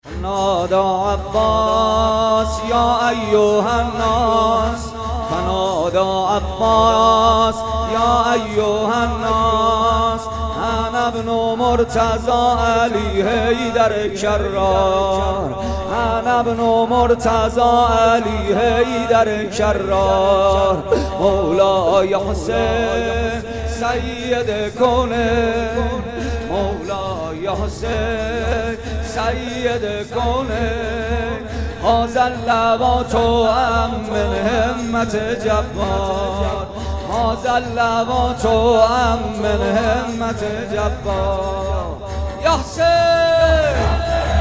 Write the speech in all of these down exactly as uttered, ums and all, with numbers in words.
نادى عباس يا أيها الناس، فنادى عباس يا أيها الناس، أنا ابن مرتضى علي حیدر کرار، أنا ابن مرتضى علي حیدر کرار، مولاي حسين سيد كونين، مولاي حسين سيد كونين، هذا اللوات من همت جبار، هذا اللوات من همت جبار يا حسين.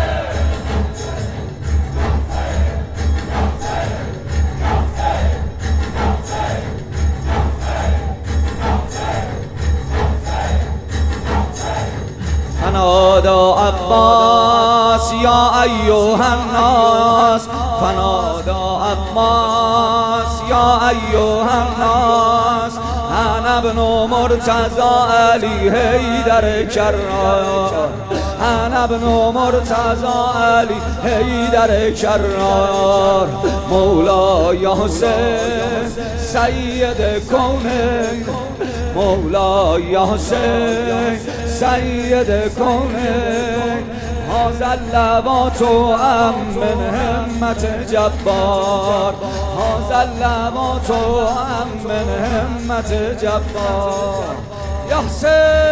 فنادى عباس يا أيها الناس، فنادى عباس يا أيها الناس، أنا ابن مرتضى علي حیدر کرار، أنا ابن مرتضى علي حیدر کرار، مولاي حسين سيد كونين، مولاي حسين سيد كونين، هذا اللوات من همت جبار، هذا اللوات من همت جبار يا حسين.